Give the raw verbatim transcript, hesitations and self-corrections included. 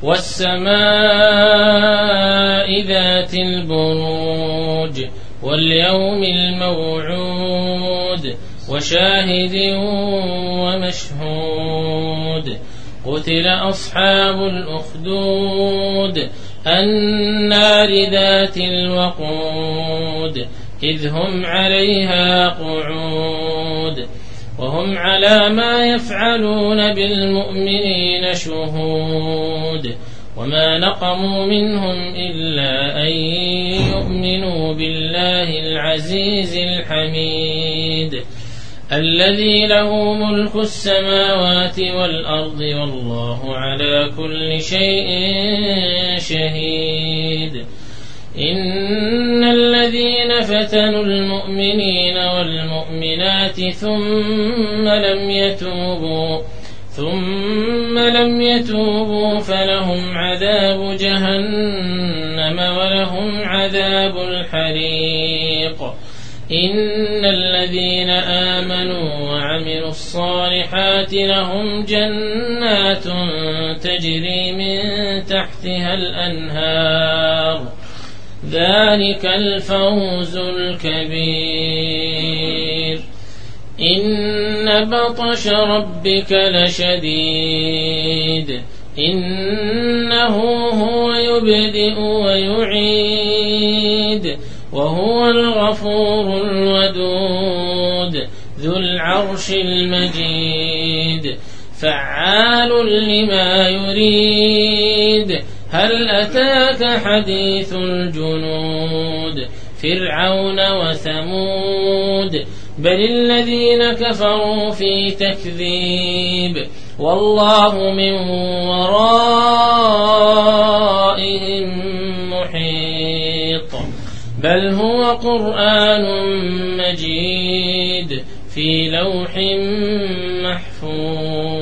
والسماء ذات البروج واليوم الموعود وشاهد ومشهود قتل أصحاب الأخدود النار ذات الوقود إذ هم عليها قعود وهم على ما يفعلون بالمؤمنين شهود وما نقموا منهم إلا أن يؤمنوا بالله العزيز الحميد الذي له ملك السماوات والأرض والله على كل شيء شهيد إن الذين فتنوا المؤمنين والمؤمنات ثم لم يتوبوا ثم لم يتوبوا فلهم عذاب جهنم ولهم عذاب الحريق إن الذين آمنوا وعملوا الصالحات لهم جنات تجري من تحتها الأنهار ذلك الفوز الكبير إن بطش ربك لشديد إنه هو يبدئ ويعيد وهو الغفور الودود ذو العرش المجيد فعال لما يريد هل أتاك حديث الجنود فرعون وثمود بل الذين كفروا في تكذيب والله من ورائهم محيط بل هو قرآن مجيد في لوح محفوظ.